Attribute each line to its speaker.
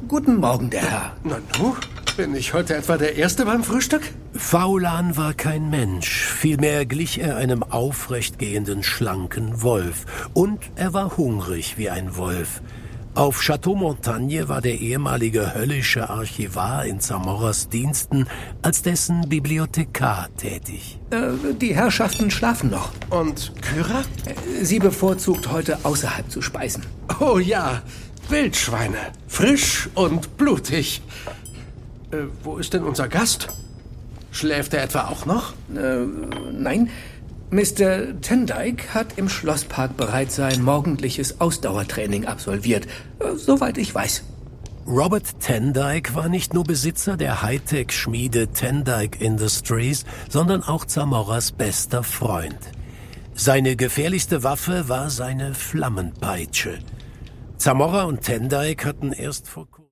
Speaker 1: Guten Morgen, der Herr.
Speaker 2: Nanu, bin ich heute etwa der Erste beim Frühstück?
Speaker 3: Faulan war kein Mensch, vielmehr glich er einem aufrecht gehenden, schlanken Wolf. Und er war hungrig wie ein Wolf. Auf Château Montagne war der ehemalige höllische Archivar in Zamorras Diensten als dessen Bibliothekar tätig.
Speaker 1: Die Herrschaften schlafen noch.
Speaker 2: Und Kyra?
Speaker 1: Sie bevorzugt heute außerhalb zu speisen.
Speaker 2: Oh ja, Wildschweine. Frisch und blutig. Wo ist denn unser Gast? Schläft er etwa auch noch?
Speaker 1: Nein. Mr. Tendyke hat im Schlosspark bereits sein morgendliches Ausdauertraining absolviert, soweit ich weiß.
Speaker 3: Robert Tendyke war nicht nur Besitzer der Hightech-Schmiede Tendyke Industries, sondern auch Zamorras bester Freund. Seine gefährlichste Waffe war seine Flammenpeitsche. Zamorra und Tendyke hatten erst vor kurzem